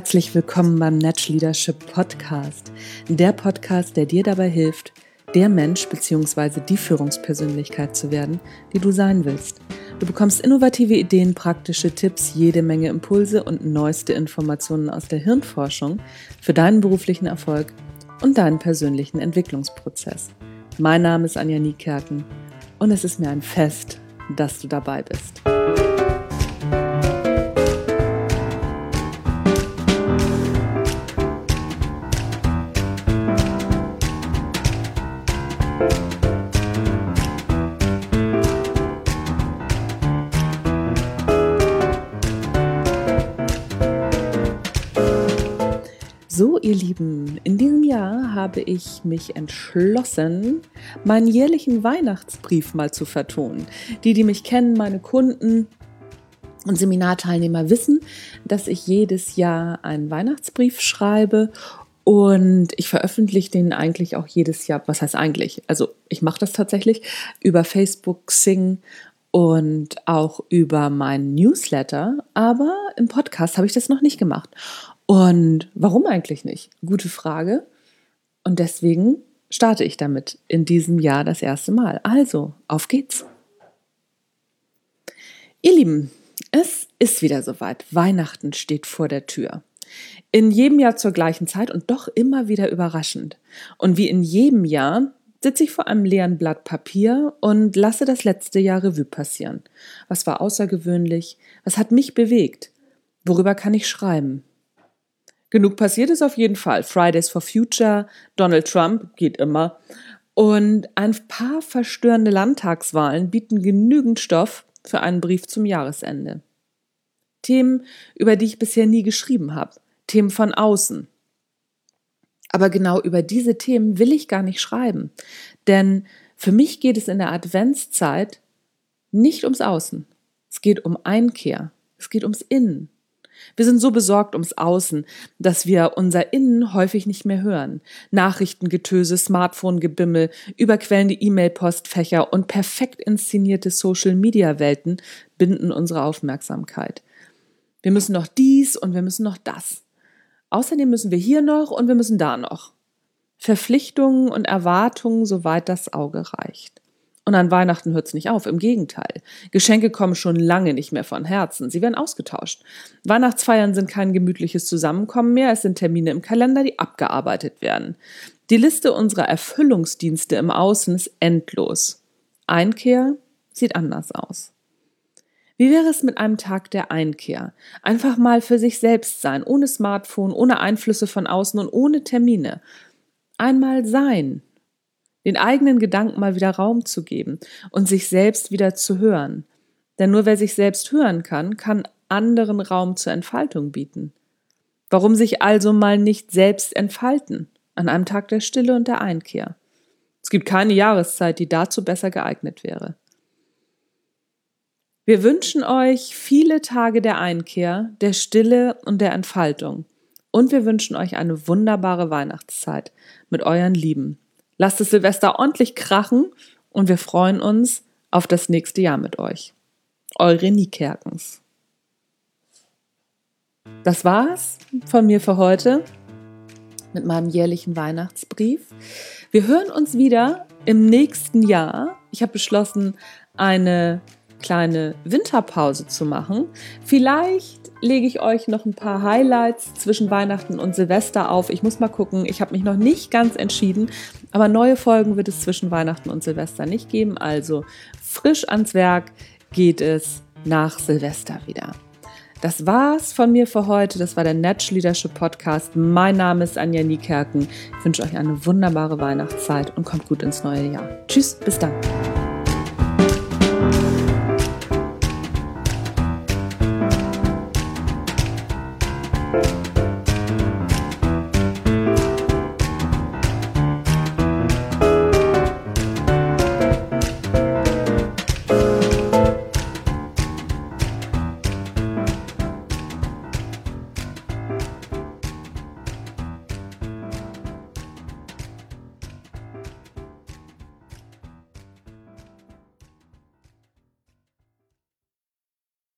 herzlich willkommen beim Natch Leadership Podcast. Der Podcast, der dir dabei hilft, der Mensch bzw. die Führungspersönlichkeit zu werden, die du sein willst. Du bekommst innovative Ideen, praktische Tipps, jede Menge Impulse und neueste Informationen aus der Hirnforschung für deinen beruflichen Erfolg und deinen persönlichen Entwicklungsprozess. Mein Name ist Anja Niekerken und es ist mir ein Fest, dass du dabei bist. So, ihr Lieben, in diesem Jahr habe ich mich entschlossen, meinen jährlichen Weihnachtsbrief mal zu vertonen. Die mich kennen, meine Kunden und Seminarteilnehmer wissen, dass ich jedes Jahr einen Weihnachtsbrief schreibe und ich veröffentliche den eigentlich auch jedes Jahr. Was heißt eigentlich? Also ich mache das tatsächlich über Facebook, Xing und auch über meinen Newsletter, aber im Podcast habe ich das noch nicht gemacht. Und warum eigentlich nicht? Gute Frage. Und deswegen starte ich damit in diesem Jahr das erste Mal. Also, auf geht's. Ihr Lieben, es ist wieder soweit. Weihnachten steht vor der Tür. In jedem Jahr zur gleichen Zeit und doch immer wieder überraschend. Und wie in jedem Jahr sitze ich vor einem leeren Blatt Papier und lasse das letzte Jahr Revue passieren. Was war außergewöhnlich? Was hat mich bewegt? Worüber kann ich schreiben? Genug passiert ist auf jeden Fall. Fridays for Future, Donald Trump, geht immer. Und ein paar verstörende Landtagswahlen bieten genügend Stoff für einen Brief zum Jahresende. Themen, über die ich bisher nie geschrieben habe. Themen von außen. Aber genau über diese Themen will ich gar nicht schreiben. Denn für mich geht es in der Adventszeit nicht ums Außen. Es geht um Einkehr. Es geht ums Innen. Wir sind so besorgt ums Außen, dass wir unser Innen häufig nicht mehr hören. Nachrichtengetöse, Smartphone-Gebimmel, überquellende E-Mail-Postfächer und perfekt inszenierte Social-Media-Welten binden unsere Aufmerksamkeit. Wir müssen noch dies und wir müssen noch das. Außerdem müssen wir hier noch und wir müssen da noch. Verpflichtungen und Erwartungen, soweit das Auge reicht. Und an Weihnachten hört es nicht auf, im Gegenteil. Geschenke kommen schon lange nicht mehr von Herzen, sie werden ausgetauscht. Weihnachtsfeiern sind kein gemütliches Zusammenkommen mehr, es sind Termine im Kalender, die abgearbeitet werden. Die Liste unserer Erfüllungsdienste im Außen ist endlos. Einkehr sieht anders aus. Wie wäre es mit einem Tag der Einkehr? Einfach mal für sich selbst sein, ohne Smartphone, ohne Einflüsse von außen und ohne Termine. Einmal sein. Den eigenen Gedanken mal wieder Raum zu geben und sich selbst wieder zu hören. Denn nur wer sich selbst hören kann, kann anderen Raum zur Entfaltung bieten. Warum sich also mal nicht selbst entfalten an einem Tag der Stille und der Einkehr? Es gibt keine Jahreszeit, die dazu besser geeignet wäre. Wir wünschen euch viele Tage der Einkehr, der Stille und der Entfaltung. Und wir wünschen euch eine wunderbare Weihnachtszeit mit euren Lieben. Lasst es Silvester ordentlich krachen und wir freuen uns auf das nächste Jahr mit euch. Eure Niekerkens. Das war's von mir für heute mit meinem jährlichen Weihnachtsbrief. Wir hören uns wieder im nächsten Jahr. Ich habe beschlossen, eine kleine Winterpause zu machen. Vielleicht lege ich euch noch ein paar Highlights zwischen Weihnachten und Silvester auf. Ich muss mal gucken, ich habe mich noch nicht ganz entschieden, aber neue Folgen wird es zwischen Weihnachten und Silvester nicht geben. Also frisch ans Werk geht es nach Silvester wieder. Das war's von mir für heute. Das war der Natch Leadership Podcast. Mein Name ist Anja Niekerken. Ich wünsche euch eine wunderbare Weihnachtszeit und kommt gut ins neue Jahr. Tschüss, bis dann.